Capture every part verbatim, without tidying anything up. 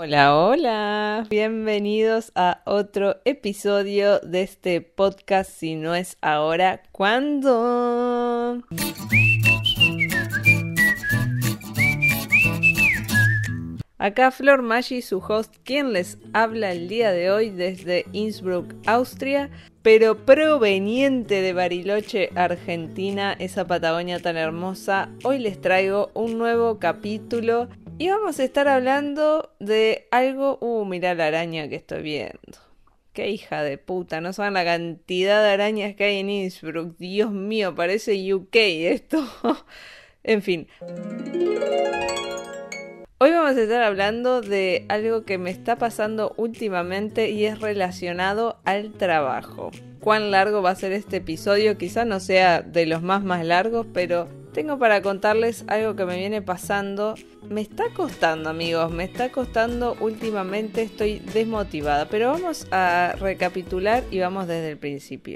Hola, hola. Bienvenidos a otro episodio de este podcast. Si no es ahora, ¿cuándo? Acá Flor Maggi, su host, quien les habla el día de hoy desde Innsbruck, Austria, pero proveniente de Bariloche, Argentina, esa Patagonia tan hermosa. Hoy les traigo un nuevo capítulo y vamos a estar hablando de algo... Uh, mirá la araña que estoy viendo. Qué hija de puta, no saben la cantidad de arañas que hay en Innsbruck. Dios mío, parece U K esto. En fin. Hoy vamos a estar hablando de algo que me está pasando últimamente y es relacionado al trabajo. ¿Cuán largo va a ser este episodio? Quizá no sea de los más más largos, pero tengo para contarles algo que me viene pasando. Me está costando, amigos, me está costando últimamente, estoy desmotivada, pero vamos a recapitular y vamos desde el principio.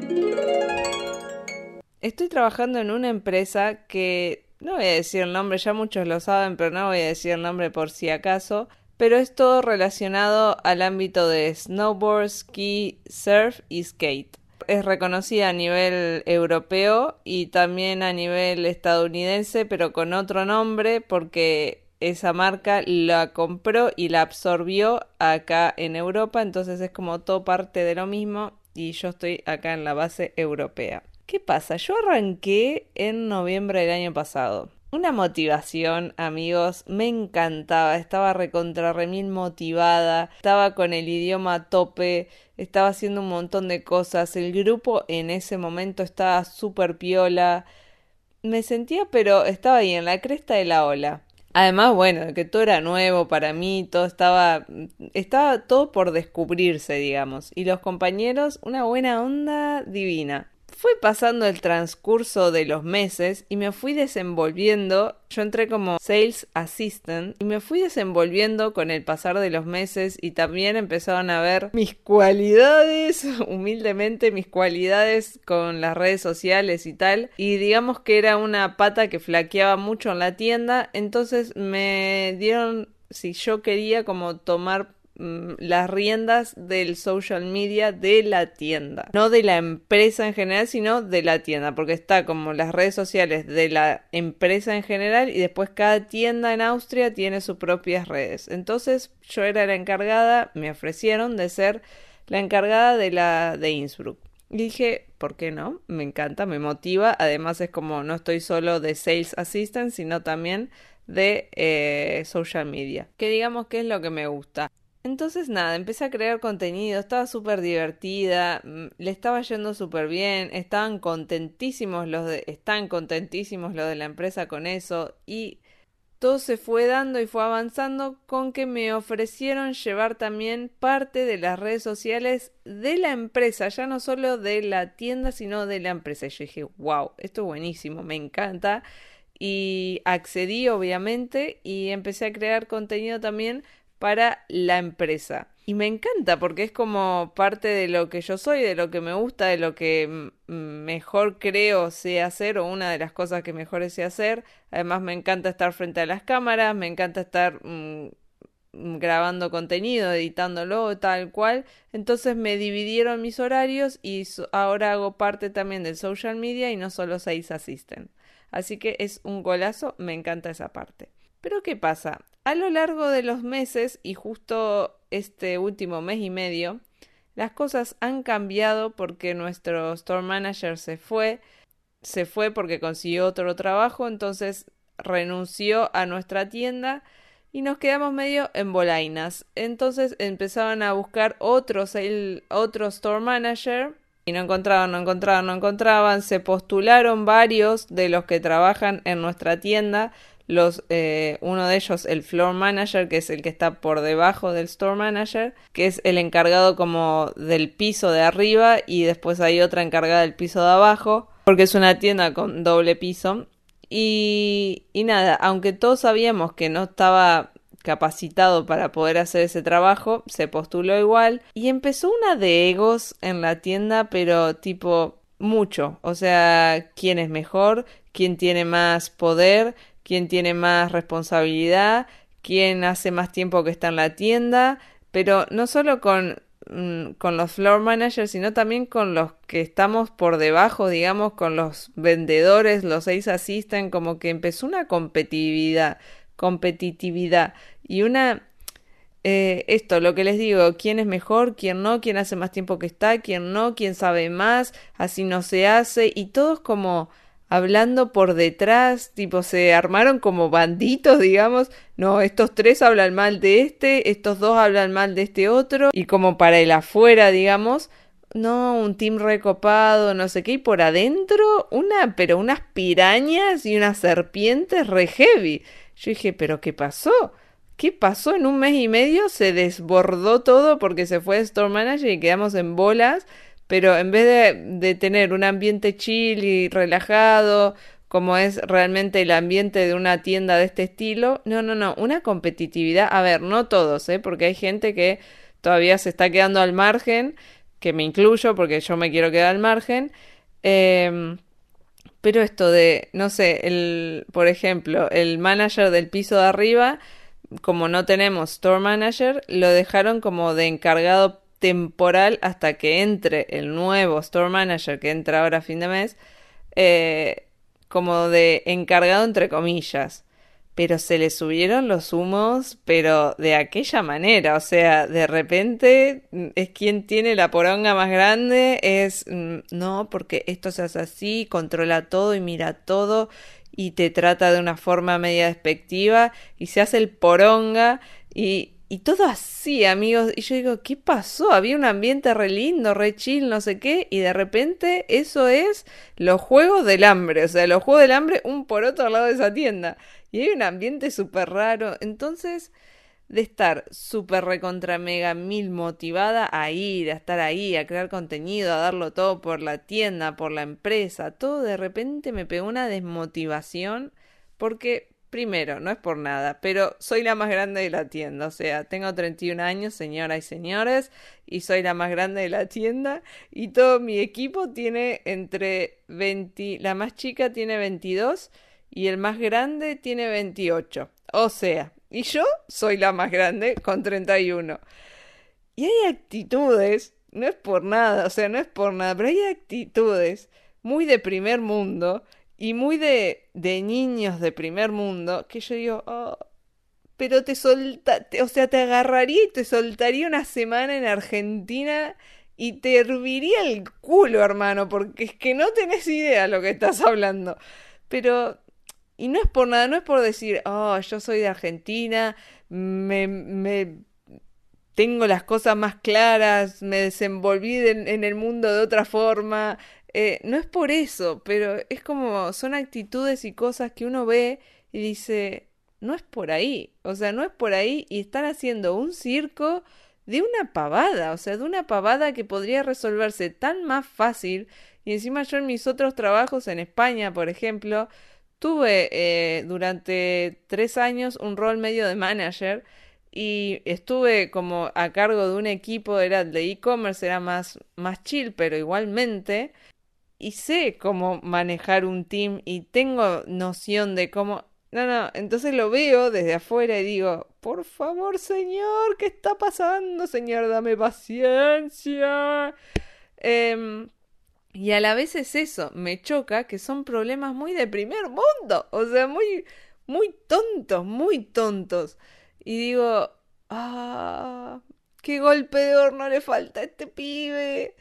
Estoy trabajando en una empresa que... No voy a decir el nombre, ya muchos lo saben, pero no voy a decir el nombre por si acaso. Pero es todo relacionado al ámbito de snowboard, ski, surf y skate. Es reconocida a nivel europeo y también a nivel estadounidense, pero con otro nombre porque esa marca la compró y la absorbió acá en Europa. Entonces es como todo parte de lo mismo y yo estoy acá en la base europea. ¿Qué pasa? Yo arranqué en noviembre del año pasado. Una motivación, amigos, me encantaba, estaba recontra remil motivada, estaba con el idioma a tope, estaba haciendo un montón de cosas, el grupo en ese momento estaba súper piola, me sentía pero estaba ahí en la cresta de la ola. Además, bueno, que todo era nuevo para mí, todo estaba, estaba todo por descubrirse, digamos, y los compañeros, una buena onda divina. Fue pasando el transcurso de los meses y me fui desenvolviendo. Yo entré como Sales Assistant y me fui desenvolviendo con el pasar de los meses y también empezaron a ver mis cualidades, humildemente mis cualidades con las redes sociales y tal. Y digamos que era una pata que flaqueaba mucho en la tienda, entonces me dieron, si yo quería como tomar las riendas del social media de la tienda, no de la empresa en general, sino de la tienda, porque está como las redes sociales de la empresa en general y después cada tienda en Austria tiene sus propias redes. Entonces yo era la encargada, me ofrecieron de ser la encargada de la de Innsbruck. Y dije, ¿por qué no? Me encanta, me motiva. Además es como no estoy solo de Sales Assistant, sino también de eh, social media, que digamos que es lo que me gusta. Entonces nada, empecé a crear contenido, estaba súper divertida, le estaba yendo súper bien, estaban contentísimos los de, están contentísimos los de la empresa con eso y todo se fue dando y fue avanzando con que me ofrecieron llevar también parte de las redes sociales de la empresa, ya no solo de la tienda sino de la empresa. Y yo dije, wow, esto es buenísimo, me encanta y accedí obviamente y empecé a crear contenido también para la empresa. Y me encanta porque es como parte de lo que yo soy, de lo que me gusta, de lo que m- mejor creo sé hacer o una de las cosas que mejor sé hacer. Además me encanta estar frente a las cámaras, me encanta estar mmm, grabando contenido, editándolo, tal cual. Entonces me dividieron mis horarios y so- ahora hago parte también del social media y no solo Sales Assistant. Así que es un golazo, me encanta esa parte. Pero ¿qué pasa? A lo largo de los meses y justo este último mes y medio, las cosas han cambiado porque nuestro store manager se fue, se fue porque consiguió otro trabajo, entonces renunció a nuestra tienda y nos quedamos medio en bolainas. Entonces empezaban a buscar otro, sale, otro store manager y no encontraban, no encontraban, no encontraban. Se postularon varios de los que trabajan en nuestra tienda. Los, eh, uno de ellos, el floor manager, que es el que está por debajo del store manager, que es el encargado como del piso de arriba y después hay otra encargada del piso de abajo, porque es una tienda con doble piso. Y, y nada, aunque todos sabíamos que no estaba capacitado para poder hacer ese trabajo, se postuló igual y empezó una de egos en la tienda, pero tipo mucho, o sea, quién es mejor, quién tiene más poder, quién tiene más responsabilidad, quién hace más tiempo que está en la tienda, pero no solo con, mm, con los floor managers, sino también con los que estamos por debajo, digamos, con los vendedores, los sales assistant, como que empezó una competitividad, competitividad y una eh, esto, lo que les digo, quién es mejor, quién no, quién hace más tiempo que está, quién no, quién sabe más, así no se hace, y todos como hablando por detrás, tipo se armaron como banditos, digamos, no, estos tres hablan mal de este, estos dos hablan mal de este otro, y como para el afuera, digamos, no, un team recopado, no sé qué, y por adentro una, pero unas pirañas y unas serpientes re heavy. Yo dije, ¿pero qué pasó? ¿Qué pasó? En un mes y medio se desbordó todo porque se fue el Store Manager y quedamos en bolas, pero en vez de, de tener un ambiente chill y relajado, como es realmente el ambiente de una tienda de este estilo, no, no, no, una competitividad, a ver, no todos, ¿eh? Porque hay gente que todavía se está quedando al margen, que me incluyo porque yo me quiero quedar al margen, eh, pero esto de, no sé, el, por ejemplo, el manager del piso de arriba, como no tenemos store manager, lo dejaron como de encargado temporal hasta que entre el nuevo store manager que entra ahora a fin de mes, eh, como de encargado entre comillas. Pero se le subieron los humos, pero de aquella manera, o sea, de repente mm, es quien tiene la poronga más grande, es, mm, no, porque esto se hace así, controla todo y mira todo y te trata de una forma media despectiva y se hace el poronga y, y todo así, amigos. Y yo digo, ¿qué pasó? Había un ambiente re lindo, re chill, no sé qué, y de repente eso es los Juegos del Hambre, o sea, los Juegos del Hambre un por otro al lado de esa tienda. Y hay un ambiente súper raro. Entonces, de estar súper recontra mega mil motivada a ir, a estar ahí, a crear contenido, a darlo todo por la tienda, por la empresa, todo de repente me pegó una desmotivación porque, primero, no es por nada, pero soy la más grande de la tienda, o sea, tengo treinta y un años, señoras y señores, y soy la más grande de la tienda y todo mi equipo tiene entre veinte, la más chica tiene veintidós y el más grande tiene veintiocho. O sea, y yo soy la más grande con treinta y uno. Y hay actitudes, no es por nada, o sea, no es por nada, pero hay actitudes muy de primer mundo y muy de, de niños de primer mundo que yo digo, oh, pero te solta, te- o sea, te agarraría y te soltaría una semana en Argentina y te herviría el culo, hermano, porque es que no tenés idea lo que estás hablando. Pero y no es por nada, no es por decir, oh, yo soy de Argentina, me, me tengo las cosas más claras, me desenvolví en, en el mundo de otra forma. Eh, no es por eso, pero es como son actitudes y cosas que uno ve y dice, no es por ahí, o sea, no es por ahí y están haciendo un circo de una pavada, o sea, de una pavada que podría resolverse tan más fácil. Y encima yo en mis otros trabajos en España, por ejemplo, tuve eh, durante tres años un rol medio de manager y estuve como a cargo de un equipo, era de e-commerce, era más, más chill, pero igualmente, y sé cómo manejar un team y tengo noción de cómo... No, no, entonces lo veo desde afuera y digo, por favor, señor, ¿qué está pasando, señor? Dame paciencia. Em, y a la vez es eso, me choca que son problemas muy de primer mundo, o sea, muy, muy tontos, muy tontos. Y digo, ah, qué golpe de horno le falta a este pibe.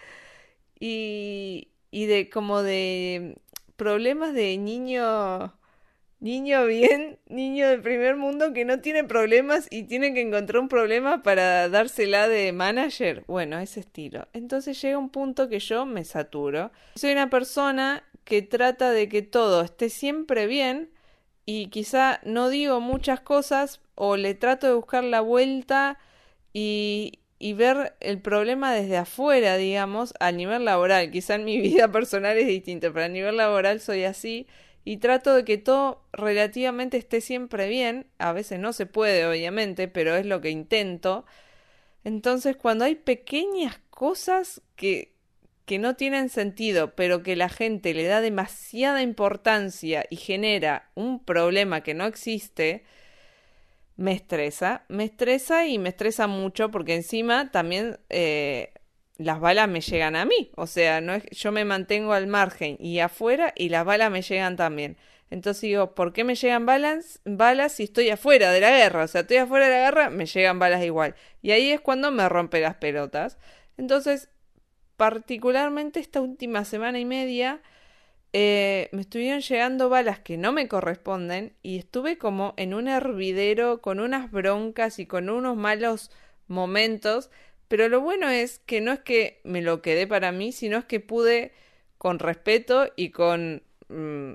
Y, y de como de problemas de niño niño bien, niño del primer mundo que no tiene problemas y tiene que encontrar un problema para dársela de manager. Bueno, ese estilo. Entonces llega un punto que yo me saturo. Soy una persona que trata de que todo esté siempre bien y quizá no digo muchas cosas o le trato de buscar la vuelta y, y ver el problema desde afuera, digamos, a nivel laboral. Quizá en mi vida personal es distinto, pero a nivel laboral soy así y trato de que todo relativamente esté siempre bien. A veces no se puede, obviamente, pero es lo que intento. Entonces, cuando hay pequeñas cosas que, que no tienen sentido, pero que la gente le da demasiada importancia y genera un problema que no existe, me estresa, me estresa y me estresa mucho porque encima también eh, las balas me llegan a mí. O sea, no es, yo me mantengo al margen y afuera y las balas me llegan también. Entonces digo, ¿por qué me llegan balas, balas si estoy afuera de la guerra? O sea, estoy afuera de la guerra, me llegan balas igual. Y ahí es cuando me rompe las pelotas. Entonces, particularmente esta última semana y media, eh, me estuvieron llegando balas que no me corresponden y estuve como en un hervidero con unas broncas y con unos malos momentos, pero lo bueno es que no es que me lo quedé para mí, sino es que pude con respeto y con mm,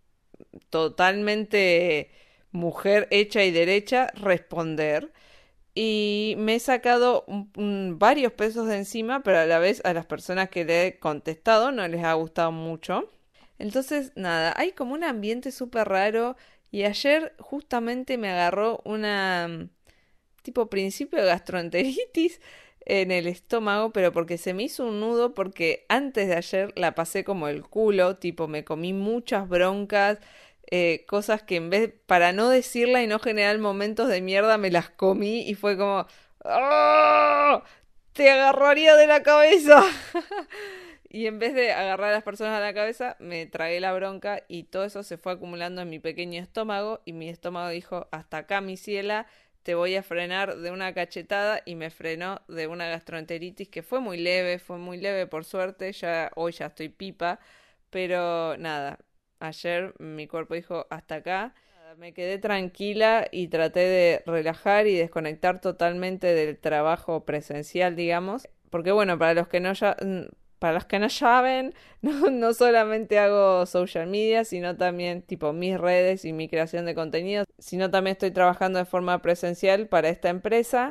totalmente mujer hecha y derecha responder. Y me he sacado un- un- varios pesos de encima, pero a la vez a las personas que le he contestado no les ha gustado mucho. Entonces, nada, hay como un ambiente súper raro y ayer justamente me agarró una mm, tipo principio de gastroenteritis en el estómago, pero porque se me hizo un nudo porque antes de ayer la pasé como el culo, tipo me comí muchas broncas, eh, cosas que en vez, para no decirla y no generar momentos de mierda, me las comí y fue como, ¡oh! Te agarraría de la cabeza. Y en vez de agarrar a las personas a la cabeza, me tragué la bronca y todo eso se fue acumulando en mi pequeño estómago y mi estómago dijo, hasta acá mi ciela, te voy a frenar de una cachetada y me frenó de una gastroenteritis que fue muy leve, fue muy leve por suerte, ya hoy ya estoy pipa, pero nada, ayer mi cuerpo dijo, hasta acá. Me quedé tranquila y traté de relajar y desconectar totalmente del trabajo presencial, digamos. Porque bueno, para los que no ya, para los que no saben, no, no solamente hago social media, sino también tipo mis redes y mi creación de contenido, sino también estoy trabajando de forma presencial para esta empresa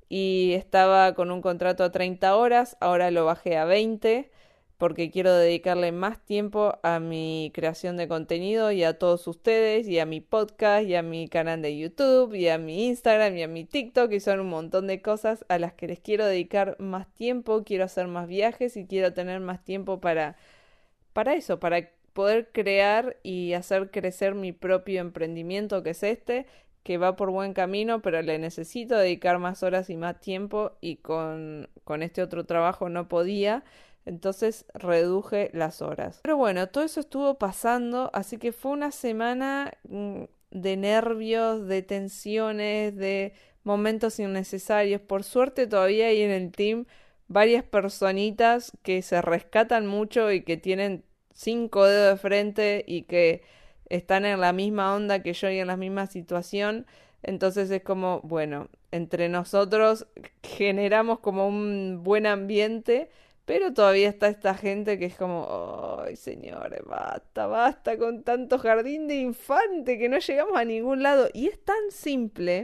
y estaba con un contrato a treinta horas, ahora lo bajé a veinte porque quiero dedicarle más tiempo a mi creación de contenido y a todos ustedes y a mi podcast y a mi canal de YouTube y a mi Instagram y a mi TikTok y son un montón de cosas a las que les quiero dedicar más tiempo, quiero hacer más viajes y quiero tener más tiempo para, para eso, para poder crear y hacer crecer mi propio emprendimiento que es este, que va por buen camino, pero le necesito dedicar más horas y más tiempo y con, con este otro trabajo no podía. Entonces reduje las horas. Pero bueno, todo eso estuvo pasando, así que fue una semana mm, de nervios, de tensiones, de momentos innecesarios. Por suerte todavía hay en el team varias personitas que se rescatan mucho y que tienen cinco dedos de frente y que están en la misma onda que yo y en la misma situación. Entonces es como, bueno, entre nosotros generamos como un buen ambiente, pero todavía está esta gente que es como, ay, señores, basta, basta con tanto jardín de infante que no llegamos a ningún lado. Y es tan simple.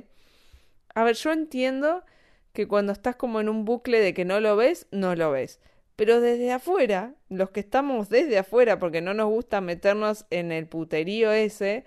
A ver, yo entiendo que cuando estás como en un bucle de que no lo ves, no lo ves. Pero desde afuera, los que estamos desde afuera, porque no nos gusta meternos en el puterío ese,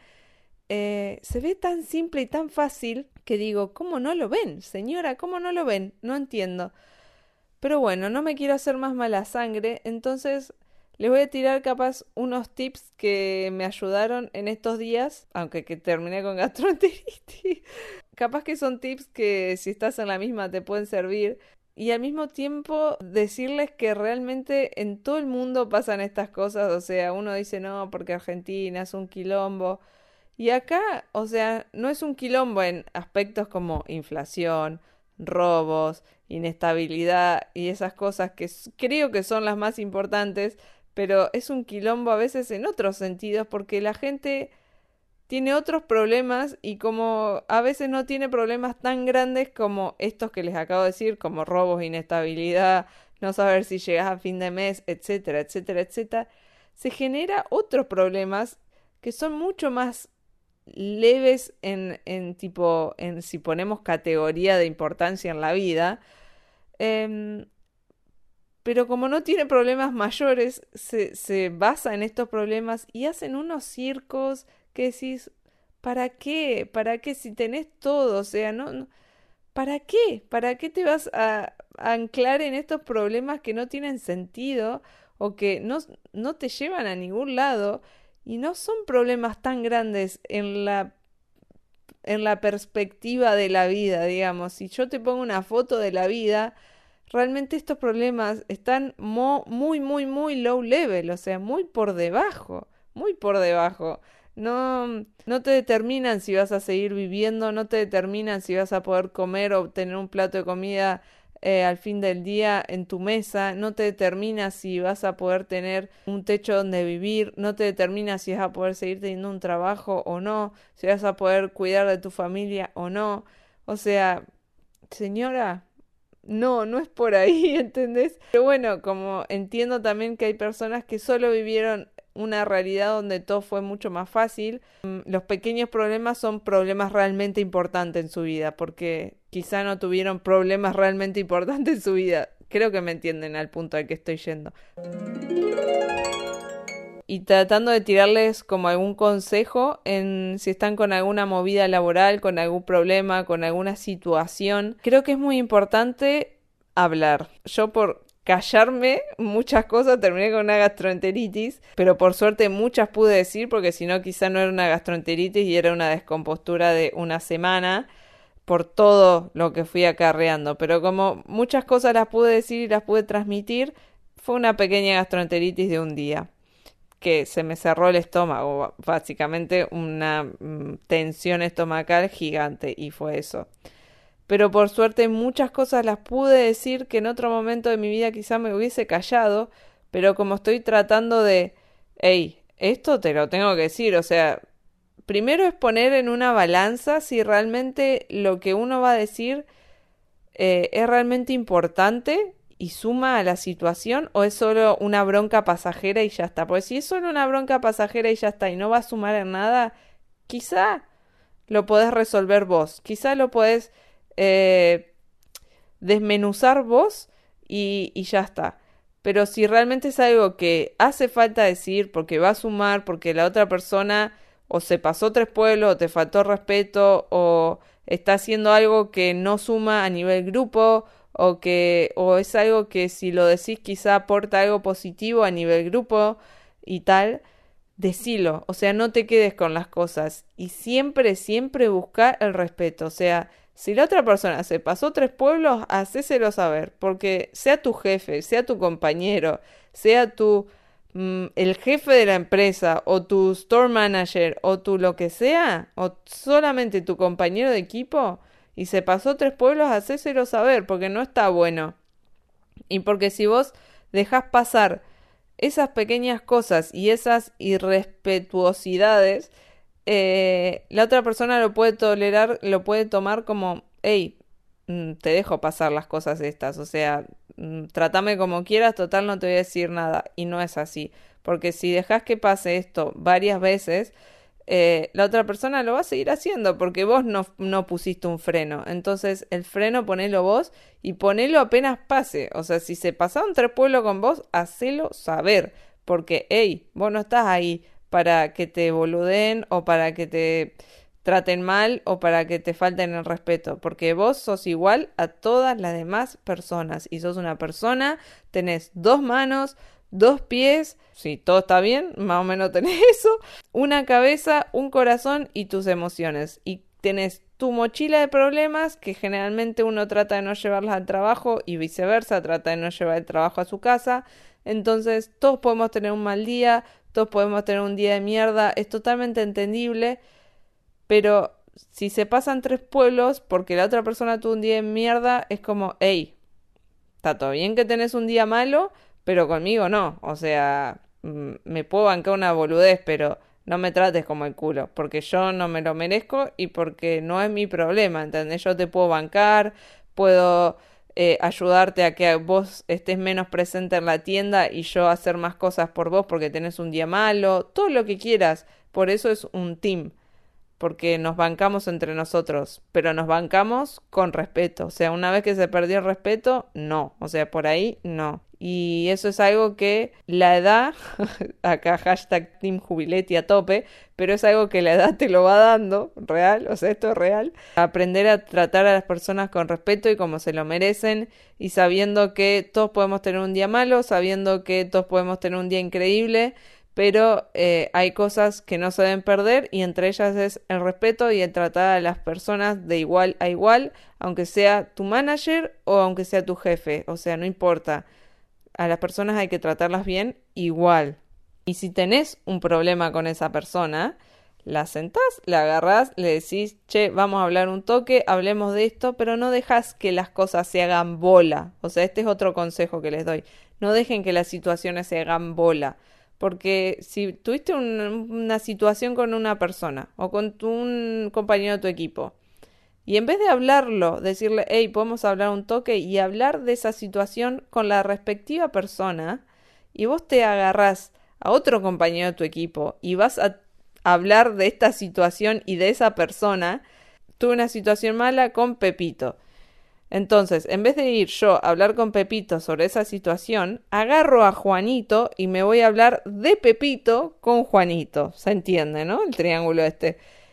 eh, se ve tan simple y tan fácil que digo, ¿cómo no lo ven, señora? ¿Cómo no lo ven? No entiendo. Pero bueno, no me quiero hacer más mala sangre, entonces les voy a tirar capaz unos tips que me ayudaron en estos días, aunque que terminé con gastroenteritis. Capaz que son tips que si estás en la misma te pueden servir. Y al mismo tiempo decirles que realmente en todo el mundo pasan estas cosas. O sea, uno dice no, porque Argentina es un quilombo. Y acá, o sea, no es un quilombo en aspectos como inflación, robos, inestabilidad y esas cosas que s- creo que son las más importantes, pero es un quilombo a veces en otros sentidos porque la gente tiene otros problemas y como a veces no tiene problemas tan grandes como estos que les acabo de decir, como robos, inestabilidad, no saber si llegas a fin de mes, etcétera, etcétera, etcétera, se genera otros problemas que son mucho más leves en, en tipo, en si ponemos categoría de importancia en la vida, em, pero como no tiene problemas mayores, se, se basa en estos problemas y hacen unos circos que decís, ¿para qué? ¿Para qué si tenés todo? O sea, no, no- ¿para qué? ¿Para qué te vas a, a anclar en estos problemas que no tienen sentido o que no, no te llevan a ningún lado y no son problemas tan grandes en la en la perspectiva de la vida, digamos. Si yo te pongo una foto de la vida, realmente estos problemas están mo- muy, muy, muy low level, o sea, muy por debajo, muy por debajo. No, no te determinan si vas a seguir viviendo, no te determinan si vas a poder comer o tener un plato de comida eh, al fin del día en tu mesa, no te determina si vas a poder tener un techo donde vivir, no te determina si vas a poder seguir teniendo un trabajo o no, si vas a poder cuidar de tu familia o no. O sea, señora, no, no es por ahí, ¿entendés? Pero bueno, como entiendo también que hay personas que solo vivieron una realidad donde todo fue mucho más fácil, mm, los pequeños problemas son problemas realmente importantes en su vida, porque quizá no tuvieron problemas realmente importantes en su vida. Creo que me entienden al punto al que estoy yendo. Y tratando de tirarles como algún consejo en si están con alguna movida laboral, con algún problema, con alguna situación. Creo que es muy importante hablar. Yo por callarme muchas cosas terminé con una gastroenteritis, pero por suerte muchas pude decir porque si no quizá no era una gastroenteritis y era una descompostura de una semana por todo lo que fui acarreando. Pero como muchas cosas las pude decir y las pude transmitir, fue una pequeña gastroenteritis de un día que se me cerró el estómago, básicamente una mm, tensión estomacal gigante y fue eso. Pero por suerte muchas cosas las pude decir que en otro momento de mi vida quizá me hubiese callado, pero como estoy tratando de, hey, esto te lo tengo que decir, o sea, primero es poner en una balanza si realmente lo que uno va a decir eh, es realmente importante y suma a la situación o es solo una bronca pasajera y ya está. Porque si es solo una bronca pasajera y ya está y no va a sumar en nada, quizá lo podés resolver vos, quizá lo podés eh, desmenuzar vos y, y ya está. Pero si realmente es algo que hace falta decir porque va a sumar, porque la otra persona o se pasó tres pueblos o te faltó respeto o está haciendo algo que no suma a nivel grupo o que o es algo que si lo decís quizá aporta algo positivo a nivel grupo y tal, decilo, o sea, no te quedes con las cosas y siempre, siempre busca el respeto, o sea, si la otra persona se pasó tres pueblos, hacéselo saber, porque sea tu jefe, sea tu compañero, sea tu mm, el jefe de la empresa o tu store manager o tu lo que sea, o solamente tu compañero de equipo y se pasó tres pueblos, hacéselo saber, porque no está bueno. Y porque si vos dejás pasar esas pequeñas cosas y esas irrespetuosidades, eh, la otra persona lo puede tolerar, lo puede tomar como, hey, mm, te dejo pasar las cosas estas, o sea, mm, trátame como quieras, total no te voy a decir nada. Y no es así, porque si dejas que pase esto varias veces, eh, la otra persona lo va a seguir haciendo porque vos no, no pusiste un freno. Entonces el freno ponelo vos y ponelo apenas pase. O sea, si se pasaron tres pueblos con vos, hacelo saber. Porque, hey, vos no estás ahí para que te boluden o para que te traten mal o para que te falten el respeto. Porque vos sos igual a todas las demás personas. Y sos una persona, tenés dos manos, dos pies, si todo está bien, más o menos tenés eso, una cabeza, un corazón y tus emociones. Y tenés tu mochila de problemas que generalmente uno trata de no llevarlas al trabajo y viceversa, trata de no llevar el trabajo a su casa. Entonces todos podemos tener un mal día, todos podemos tener un día de mierda, es totalmente entendible, pero si se pasan tres pueblos porque la otra persona tuvo un día de mierda, es como, hey, está todo bien que tenés un día malo, pero conmigo no, o sea, mm, me puedo bancar una boludez, pero no me trates como el culo, porque yo no me lo merezco y porque no es mi problema, ¿entendés? Yo te puedo bancar, puedo eh, ayudarte a que vos estés menos presente en la tienda y yo hacer más cosas por vos porque tenés un día malo, todo lo que quieras, por eso es un team. Porque nos bancamos entre nosotros, pero nos bancamos con respeto. O sea, una vez que se perdió el respeto, no. O sea, por ahí, no. Y eso es algo que la edad, acá hashtag Team Jubiletti a tope, pero es algo que la edad te lo va dando, real, o sea, esto es real. Aprender a tratar a las personas con respeto y como se lo merecen y sabiendo que todos podemos tener un día malo, sabiendo que todos podemos tener un día increíble, pero eh, hay cosas que no se deben perder y entre ellas es el respeto y el tratar a las personas de igual a igual, aunque sea tu manager o aunque sea tu jefe, o sea, no importa, a las personas hay que tratarlas bien igual. Y si tenés un problema con esa persona, la sentás, la agarrás, le decís, che, vamos a hablar un toque, hablemos de esto, pero no dejas que las cosas se hagan bola. O sea, este es otro consejo que les doy. No dejen que las situaciones se hagan bola. Porque si tuviste un- una situación con una persona o con tu- un compañero de tu equipo, y en vez de hablarlo, decirle, hey, podemos hablar un toque y hablar de esa situación con la respectiva persona, y vos te agarrás a otro compañero de tu equipo y vas a hablar de esta situación y de esa persona, tuve una situación mala con Pepito. Entonces, en vez de ir yo a hablar con Pepito sobre esa situación, agarro a Juanito y me voy a hablar de Pepito con Juanito. ¿Se entiende, no? El triángulo este.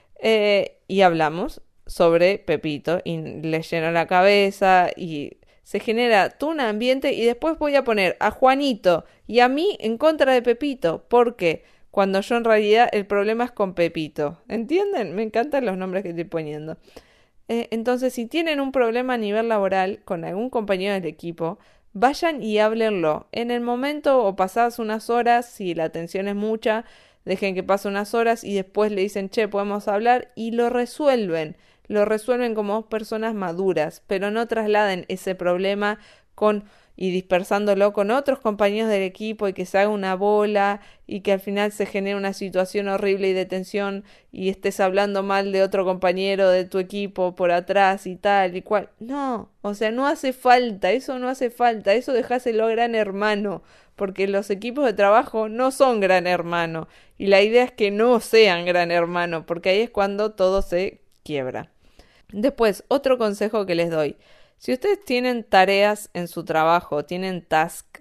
Eh, y hablamos sobre Pepito y le lleno la cabeza y se genera todo un ambiente y después voy a poner a Juanito y a mí en contra de Pepito. ¿Por qué? Cuando yo en realidad el problema es con Pepito. ¿Entienden? Me encantan los nombres que estoy poniendo. Eh, entonces, si tienen un problema a nivel laboral con algún compañero del equipo, vayan y háblenlo. En el momento o pasadas unas horas, si la tensión es mucha, dejen que pase unas horas y después le dicen, che, podemos hablar y lo resuelven. Lo resuelven como dos personas maduras, pero no trasladen ese problema con y dispersándolo con otros compañeros del equipo y que se haga una bola y que al final se genere una situación horrible y de tensión y estés hablando mal de otro compañero de tu equipo por atrás y tal y cual. No, o sea, no hace falta, eso no hace falta, eso dejáselo a Gran Hermano, porque los equipos de trabajo no son Gran Hermano y la idea es que no sean Gran Hermano, porque ahí es cuando todo se quiebra. Después, otro consejo que les doy. Si ustedes tienen tareas en su trabajo, tienen task,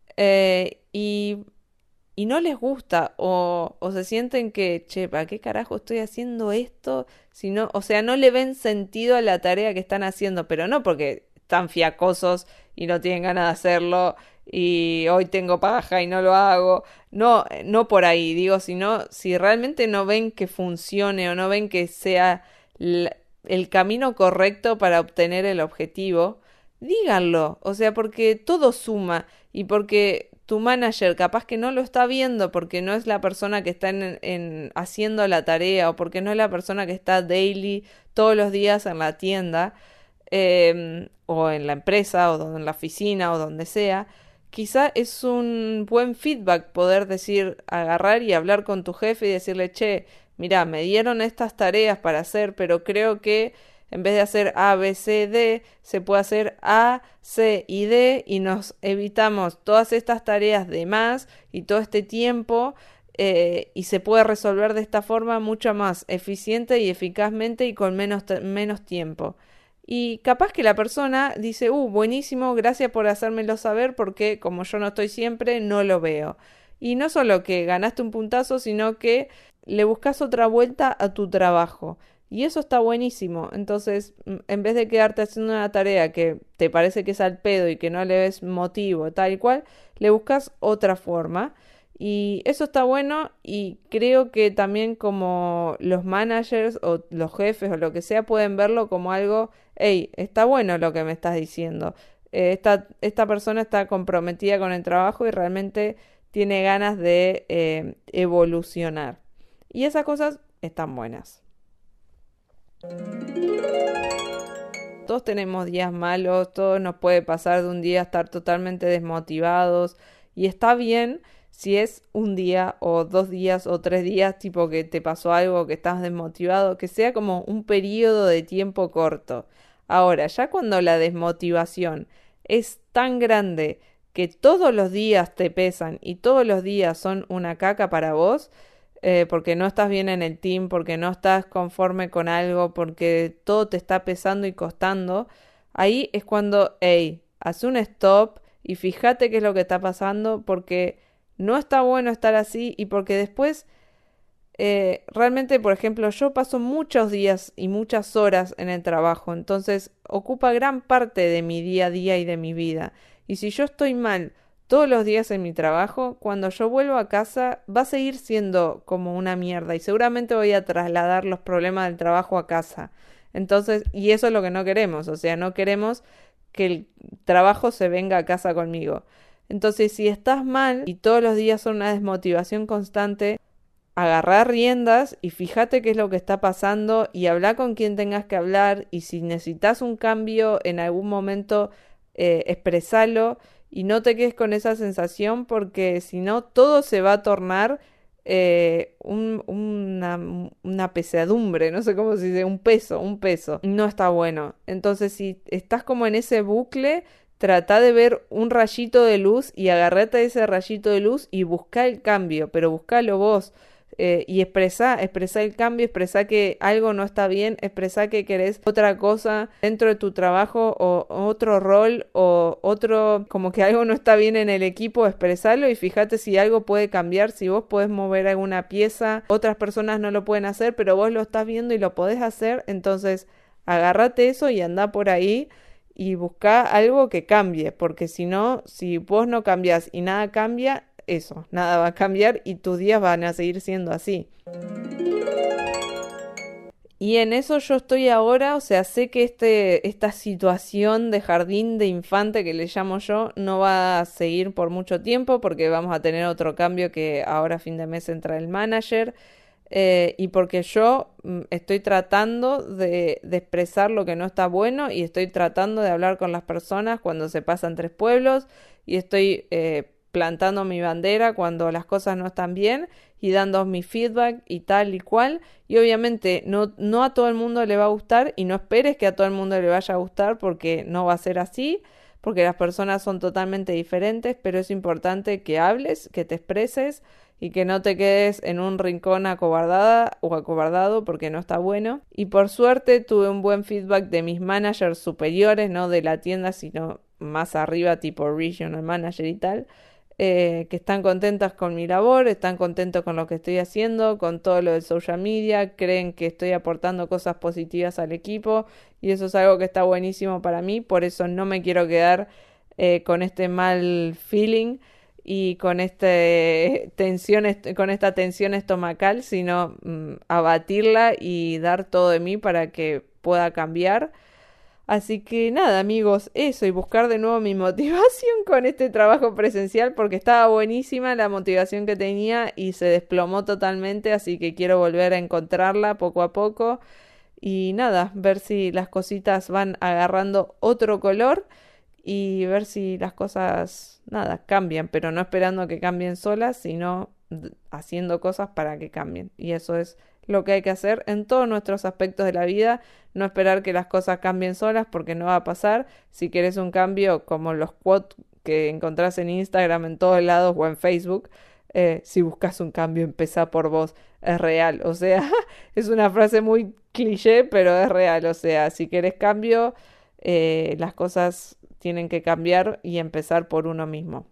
eh, y, y no les gusta o, o se sienten que, che, ¿para qué carajo estoy haciendo esto? Si no, o sea, no le ven sentido a la tarea que están haciendo, pero no porque están fiacosos y no tienen ganas de hacerlo y hoy tengo paja y no lo hago. No, eh, no por ahí, digo, sino si realmente no ven que funcione o no ven que sea la- el camino correcto para obtener el objetivo, díganlo. O sea, porque todo suma y porque tu manager capaz que no lo está viendo porque no es la persona que está en, en haciendo la tarea o porque no es la persona que está daily todos los días en la tienda, eh, o en la empresa o en la oficina o donde sea. Quizá es un buen feedback poder decir, agarrar y hablar con tu jefe y decirle, che, mira, me dieron estas tareas para hacer, pero creo que en vez de hacer A, B, C, D, se puede hacer A, C y D y nos evitamos todas estas tareas de más y todo este tiempo, eh, y se puede resolver de esta forma mucho más eficiente y eficazmente y con menos, menos tiempo. Y capaz que la persona dice, uh, buenísimo, gracias por hacérmelo saber porque como yo no estoy siempre, no lo veo. Y no solo que ganaste un puntazo, sino que le buscas otra vuelta a tu trabajo. Y eso está buenísimo. Entonces, en vez de quedarte haciendo una tarea que te parece que es al pedo y que no le ves motivo, tal y cual, le buscas otra forma. Y eso está bueno y creo que también como los managers o los jefes o lo que sea pueden verlo como algo, hey, está bueno lo que me estás diciendo. Eh, esta, esta persona está comprometida con el trabajo y realmente tiene ganas de eh, evolucionar. Y esas cosas están buenas. Todos tenemos días malos, todos nos puede pasar de un día estar totalmente desmotivados y está bien si es un día o dos días o tres días, tipo que te pasó algo, que estás desmotivado, que sea como un periodo de tiempo corto. Ahora, ya cuando la desmotivación es tan grande que todos los días te pesan y todos los días son una caca para vos, eh, porque no estás bien en el team, porque no estás conforme con algo, porque todo te está pesando y costando, ahí es cuando, hey, haz un stop y fíjate qué es lo que está pasando, porque no está bueno estar así y porque después, eh, realmente, por ejemplo, yo paso muchos días y muchas horas en el trabajo, entonces ocupa gran parte de mi día a día y de mi vida. Y si yo estoy mal todos los días en mi trabajo, cuando yo vuelvo a casa va a seguir siendo como una mierda y seguramente voy a trasladar los problemas del trabajo a casa. Entonces, y eso es lo que no queremos, o sea, no queremos que el trabajo se venga a casa conmigo. Entonces, si estás mal y todos los días son una desmotivación constante, agarrar riendas y fíjate qué es lo que está pasando y habla con quien tengas que hablar y si necesitas un cambio en algún momento, eh, expresalo y no te quedes con esa sensación porque si no todo se va a tornar eh, un, una, una pesadumbre, no sé cómo se dice, un peso, un peso. No está bueno. Entonces si estás como en ese bucle, trata de ver un rayito de luz y agarrate a ese rayito de luz y busca el cambio, pero buscalo vos. Eh, y expresá, expresá el cambio, expresá que algo no está bien, expresá que querés otra cosa dentro de tu trabajo o otro rol o otro, como que algo no está bien en el equipo, expresalo y fíjate si algo puede cambiar, si vos podés mover alguna pieza, otras personas no lo pueden hacer, pero vos lo estás viendo y lo podés hacer, entonces agárrate eso y andá por ahí y buscá algo que cambie, porque si no, si vos no cambiás y nada cambia, eso, nada va a cambiar y tus días van a seguir siendo así. Y en eso yo estoy ahora, o sea, sé que este, esta situación de jardín de infante que le llamo yo no va a seguir por mucho tiempo porque vamos a tener otro cambio que ahora a fin de mes entra el manager eh, y porque yo mm, estoy tratando de, de expresar lo que no está bueno y estoy tratando de hablar con las personas cuando se pasan tres pueblos y estoy eh, plantando mi bandera cuando las cosas no están bien y dando mi feedback y tal y cual. Y obviamente no, no a todo el mundo le va a gustar y no esperes que a todo el mundo le vaya a gustar porque no va a ser así, porque las personas son totalmente diferentes, pero es importante que hables, que te expreses y que no te quedes en un rincón acobardada o acobardado porque no está bueno. Y por suerte tuve un buen feedback de mis managers superiores, no de la tienda, sino más arriba, tipo regional manager y tal. Eh, que están contentas con mi labor, están contentos con lo que estoy haciendo, con todo lo del social media, creen que estoy aportando cosas positivas al equipo y eso es algo que está buenísimo para mí, por eso no me quiero quedar eh, con este mal feeling y con este tensión est- con esta tensión estomacal, sino mm, abatirla y dar todo de mí para que pueda cambiar. Así que nada, amigos, eso y buscar de nuevo mi motivación con este trabajo presencial porque estaba buenísima la motivación que tenía y se desplomó totalmente, así que quiero volver a encontrarla poco a poco y nada, ver si las cositas van agarrando otro color y ver si las cosas, nada, cambian, pero no esperando que cambien solas, sino d- haciendo cosas para que cambien. Y eso es lo que hay que hacer en todos nuestros aspectos de la vida, no esperar que las cosas cambien solas porque no va a pasar. Si quieres un cambio como los quotes que encontrás en Instagram en todos lados o en Facebook, eh, si buscas un cambio, empezá por vos. Es real, o sea, es una frase muy cliché, pero es real. O sea, si querés cambio, eh, las cosas tienen que cambiar y empezar por uno mismo.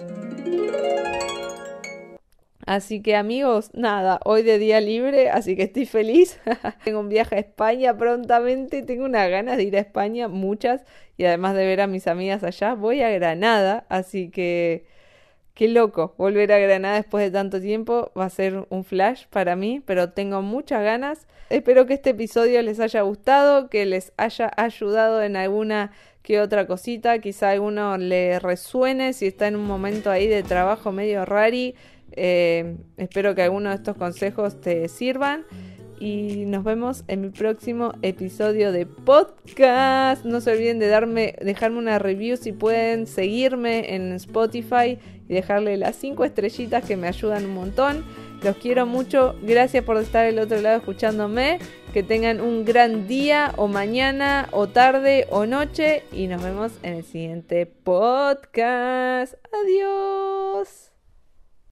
Así que amigos, nada, hoy de día libre, así que estoy feliz. Tengo un viaje a España prontamente, tengo unas ganas de ir a España, muchas, y además de ver a mis amigas allá, voy a Granada, así que qué loco, volver a Granada después de tanto tiempo va a ser un flash para mí, pero tengo muchas ganas. Espero que este episodio les haya gustado, que les haya ayudado en alguna que otra cosita, quizá a alguno le resuene si está en un momento ahí de trabajo medio rari. Eh, espero que alguno de estos consejos te sirvan y nos vemos en mi próximo episodio de podcast. No se olviden de darme, dejarme una review si pueden, seguirme en Spotify y dejarle las cinco estrellitas que me ayudan un montón. Los quiero mucho, gracias por estar del otro lado escuchándome, que tengan un gran día o mañana o tarde o noche y nos vemos en el siguiente podcast. Adiós.